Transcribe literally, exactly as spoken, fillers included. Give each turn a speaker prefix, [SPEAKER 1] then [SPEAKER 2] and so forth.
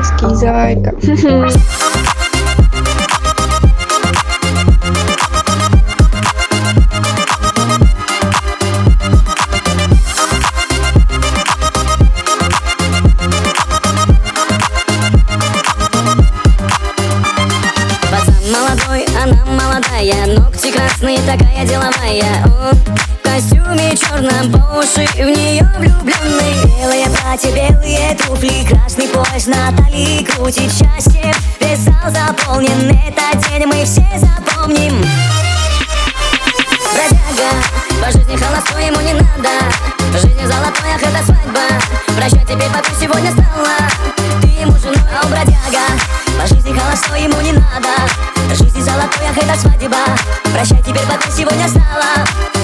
[SPEAKER 1] Ленский, зайка.
[SPEAKER 2] Молодой, она молодая, ногти красные, такая деловая. Он в костюме черном, по уши в нее влюбленный. Белое платье, белые туфли, красный пояс на талии крутит счастье. Весь зал заполнен, этот день мы все запомним. Бродяга, по жизни холостой, ему не надо. В жизни золотой, ах, это свадьба. Прощай, теперь пока сегодня стала ты ему женой, о, бродяга. По жизни холостой, ему не надо. В жизни золотой, ах, это свадьба. Прощай, теперь пока сегодня стала